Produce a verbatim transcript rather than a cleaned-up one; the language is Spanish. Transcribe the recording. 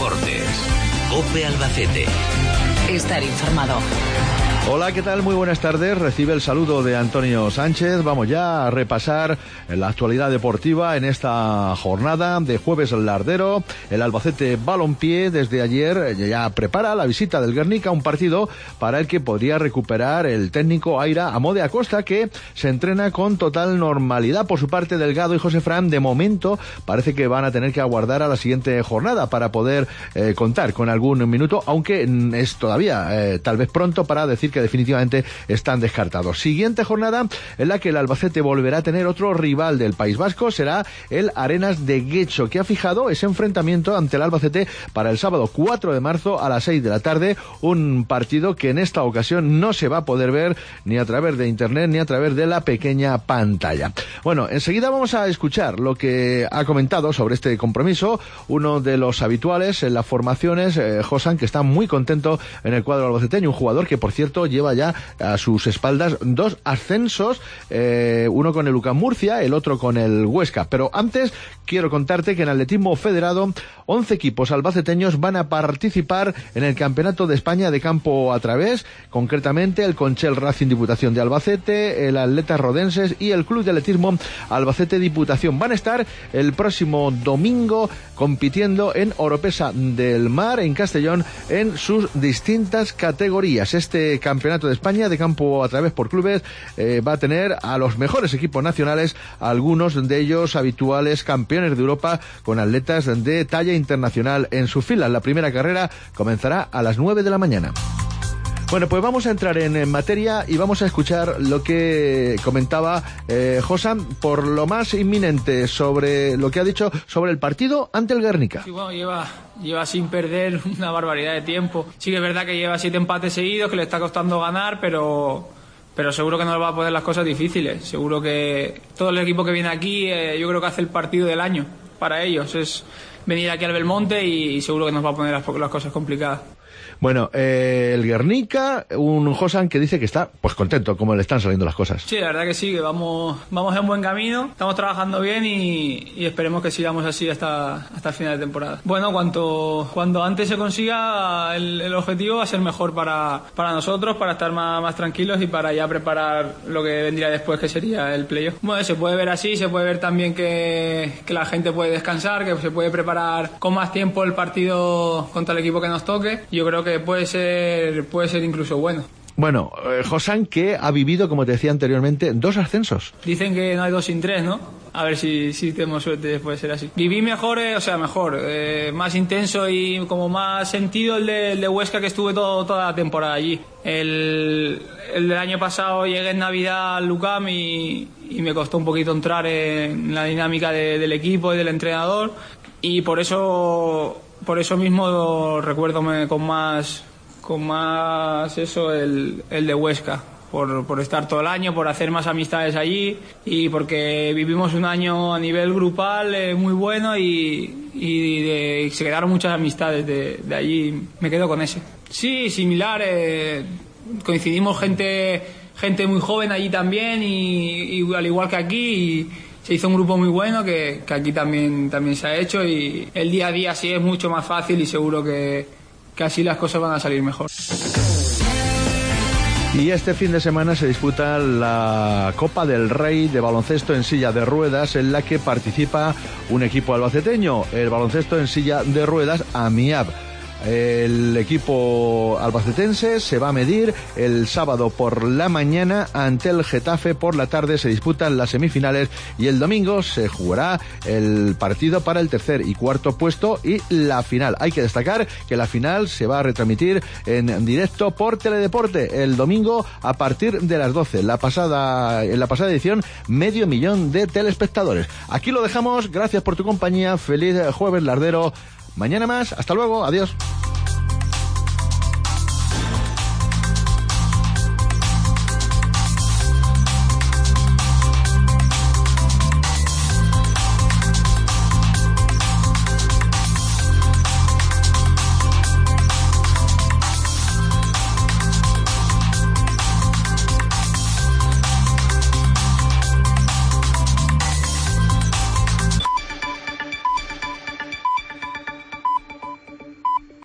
Deportes. COPE Albacete. Estar informado. Hola, ¿qué tal? Muy buenas tardes. Recibe el saludo de Antonio Sánchez. Vamos ya a repasar la actualidad deportiva en esta jornada de jueves lardero. El Albacete Balompié desde ayer ya prepara la visita del Guernica, un partido para el que podría recuperar el técnico Aira Amode Acosta, que se entrena con total normalidad. Por su parte, Delgado y José Fran, de momento, parece que van a tener que aguardar a la siguiente jornada para poder eh, contar con algún minuto, aunque es todavía eh, tal vez pronto para decir que definitivamente están descartados. Siguiente jornada en la que el Albacete volverá a tener otro rival del País Vasco, será el Arenas de Guecho, que ha fijado ese enfrentamiento ante el Albacete para el sábado cuatro de marzo a las seis de la tarde, un partido que en esta ocasión no se va a poder ver ni a través de internet ni a través de la pequeña pantalla. Bueno, enseguida vamos a escuchar lo que ha comentado sobre este compromiso uno de los habituales en las formaciones, eh, Josan, que está muy contento en el cuadro albaceteño, un jugador que, por cierto, lleva ya a sus espaldas dos ascensos, eh, uno con el U C A M Murcia, el otro con el Huesca. Pero antes quiero contarte que en atletismo federado once equipos albaceteños van a participar en el Campeonato de España de campo a través, concretamente el Conchel Racing Diputación de Albacete, el Atletas Rodenses y el Club de Atletismo Albacete Diputación. Van a estar el próximo domingo compitiendo en Oropesa del Mar, en Castellón, en sus distintas categorías. Este Campeonato de España de campo a través por clubes eh, va a tener a los mejores equipos nacionales, algunos de ellos habituales campeones de Europa, con atletas de talla internacional en su fila. La primera carrera comenzará a las nueve de la mañana. Bueno, pues vamos a entrar en, en materia y vamos a escuchar lo que comentaba eh, Josan por lo más inminente sobre lo que ha dicho sobre el partido ante el Guernica. Sí, bueno, lleva, lleva sin perder una barbaridad de tiempo. Sí que es verdad que lleva siete empates seguidos, que le está costando ganar, pero, pero seguro que nos va a poner las cosas difíciles. Seguro que todo el equipo que viene aquí, eh, yo creo que hace el partido del año para ellos. Es venir aquí al Belmonte y, y seguro que nos va a poner las, las cosas complicadas. Bueno, eh, el Guernica, un Josan que dice que está pues contento como le están saliendo las cosas. Sí, la verdad que sí, que vamos, vamos en buen camino, estamos trabajando bien y, y esperemos que sigamos así hasta, hasta el final de temporada. Bueno, cuanto, cuando antes se consiga el, el objetivo va a ser mejor para, para nosotros, para estar más, más tranquilos y para ya preparar lo que vendría después, que sería el playoff. Bueno, se puede ver así, se puede ver también que, que la gente puede descansar, que se puede preparar con más tiempo el partido contra el equipo que nos toque. Yo creo que puede ser puede ser incluso bueno. Bueno, eh, Josan, que ha vivido, como te decía anteriormente, dos ascensos. Dicen que no hay dos sin tres, ¿no? A ver si, si tenemos suerte, puede ser así. Viví mejor, eh, o sea, mejor, eh, más intenso y como más sentido el de, el de Huesca, que estuve todo, toda la temporada allí. El, el del año pasado llegué en Navidad al U C A M y, y me costó un poquito entrar en la dinámica de, del equipo y del entrenador, y por eso... Por eso mismo recuerdo con más, con más eso el, el de Huesca, por, por estar todo el año, por hacer más amistades allí y porque vivimos un año a nivel grupal eh, muy bueno y, y, de, y se quedaron muchas amistades de, de allí. Me quedo con ese. Sí, similar, eh, coincidimos gente, gente muy joven allí también y, y al igual que aquí. Y, se hizo un grupo muy bueno que, que aquí también, también se ha hecho y el día a día sí es mucho más fácil y seguro que, que así las cosas van a salir mejor. Y este fin de semana se disputa la Copa del Rey de baloncesto en silla de ruedas, en la que participa un equipo albaceteño, el baloncesto en silla de ruedas AMIAB. El equipo albacetense se va a medir el sábado por la mañana ante el Getafe. Por la tarde se disputan las semifinales y el domingo se jugará el partido para el tercer y cuarto puesto y la final. Hay que destacar que la final se va a retransmitir en directo por Teledeporte el domingo a partir de las doce. La pasada, en la pasada edición, medio millón de telespectadores. Aquí lo dejamos. Gracias por tu compañía. Feliz jueves lardero. Mañana más. Hasta luego. Adiós.